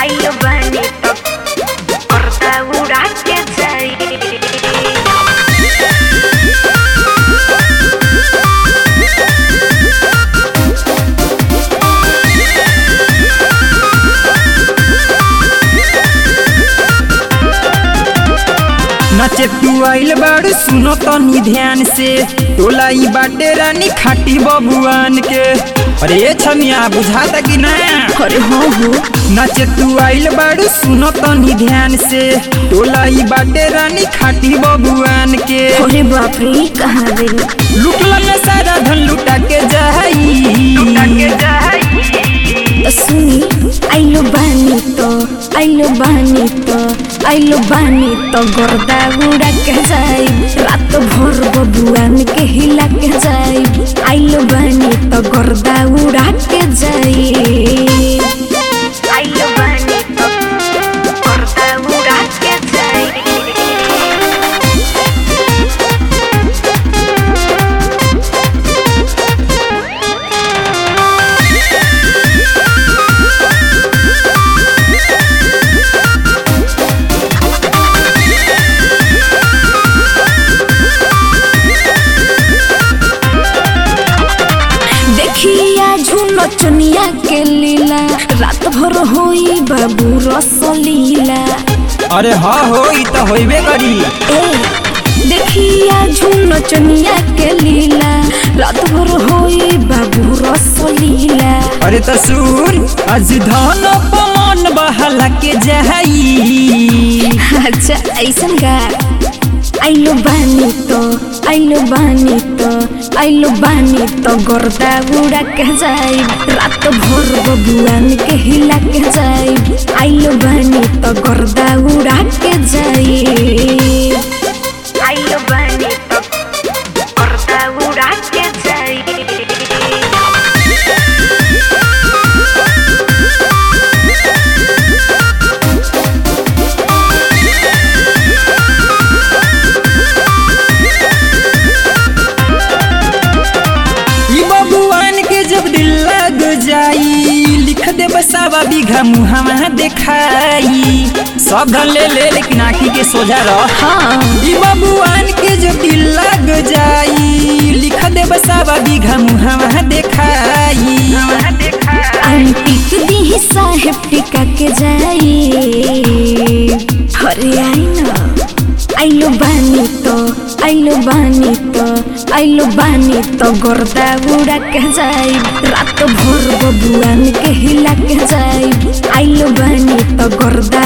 आइलो बानी तो पर्दा उड़ा के जाई। नचे तू आइल बाड़ू सुनो तनी ध्यान से, टोला ई बाटे रानी खाटी बबुआन के। अरे छमिया बुझाता कि ना? अरे हाँ हो। नचे तू आइल बाड़ू सुनो तनी ध्यान से, टोला ई बाटे रानी खाटी बबुआन के। अरे बाप रे कहाँ गई? लुटला में सारा धन लुटा के जाई, लुटा के जाई। सुनी आइलो बानी तो आइलो बानी तो आइलो बानी तो गर्दा उड़ा के जाई, रात भर बबुआन के हिला के जाई। आइलो बानी तो गर्दा उड़ा के जाई। आइलो बानी तो गर्दा उड़ा के जाई। चनिया के लीला रात भर होई बाबू रसलीला। अरे हाँ हो ई तो होइबे करी। देखिया झुन चनिया के लीला रात भर होई बाबू रसलीला। अरे तो सुन आज धन पवन बहला के जाई। अच्छा ऐसन का? आइलो बानी तो आइलो बानी तो आइलो बानी तो गर्दा उड़ा के जाई, रात भर बबुआन के हिला के जाई। आइलो बानी तो गर्दा उड़ा के जाई। आइलो बानी तो गर्दा उड़ा के जाई। लिख दे बसावा बीघा मुहावा देखाई, सब धन ले ले लेकिन आँखी के सोझा रह। हाँ ई बबुआन के जब दिल लग जाई, लिख दे बसावा बीघा मुहावा देखाई। अंतिक दी साहेब टिका के जाई। अरे आई ना आइलो बानी तो आइलो बानी तो आइलो बानी तो गर्दा उड़ा के जाई, रात भर बबुआन के हिला के जाई। आइलो बानी तो गर्दा